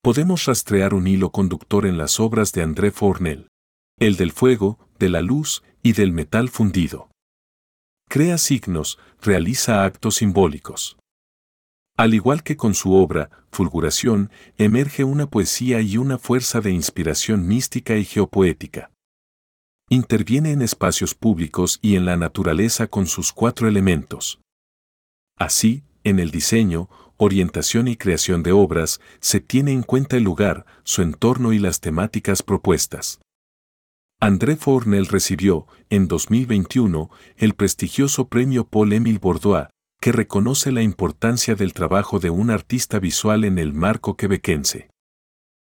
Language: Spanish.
Podemos rastrear un hilo conductor en las obras de André Fournel, el del fuego, de la luz y del metal fundido. Crea signos, realiza actos simbólicos. Al igual que con su obra, Fulguración, emerge una poesía y una fuerza de inspiración mística y geopoética. Interviene en espacios públicos y en la naturaleza con sus 4 elementos. Así, en el diseño, orientación y creación de obras, se tiene en cuenta el lugar, su entorno y las temáticas propuestas. André Fournel recibió, en 2021, el prestigioso premio Paul-Émile Bourdois, que reconoce la importancia del trabajo de un artista visual en el marco quebequense.